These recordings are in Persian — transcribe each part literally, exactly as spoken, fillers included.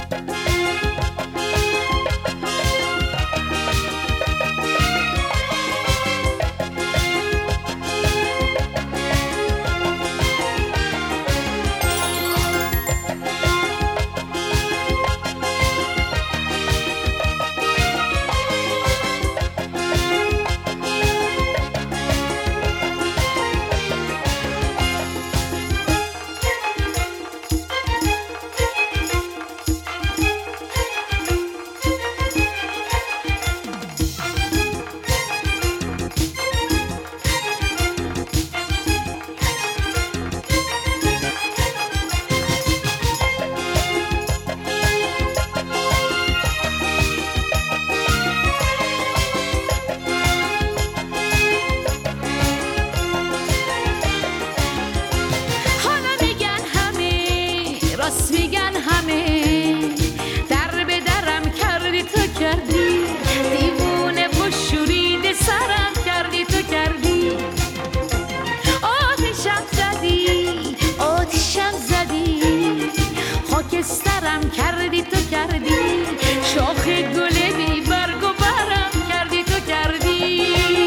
راست میگن همه، در به درم کردی تو کردی، دیوونه و شورید سرم کردی تو کردی، آتشم زدی آتشم زدی، خاکسترم کردی تو کردی، شاخ گل بی برگ و برم کردی تو کردی.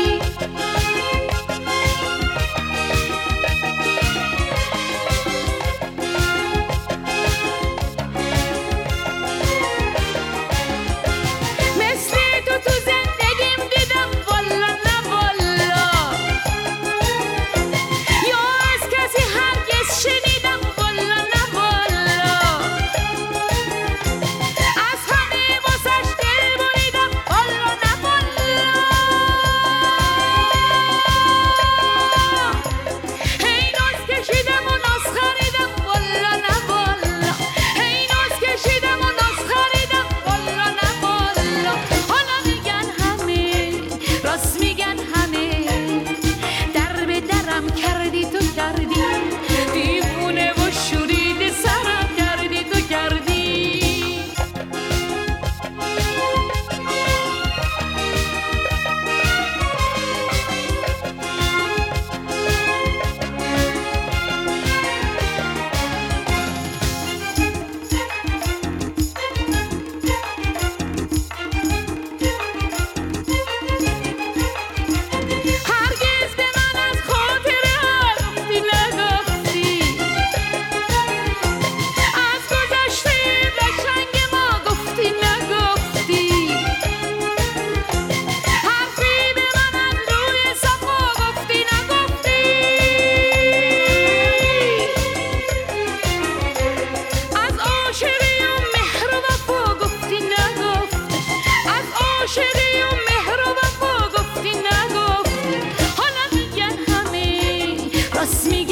کردی تو کردی، دیوونه و شورید سرم کردی تو کردی. راست میگی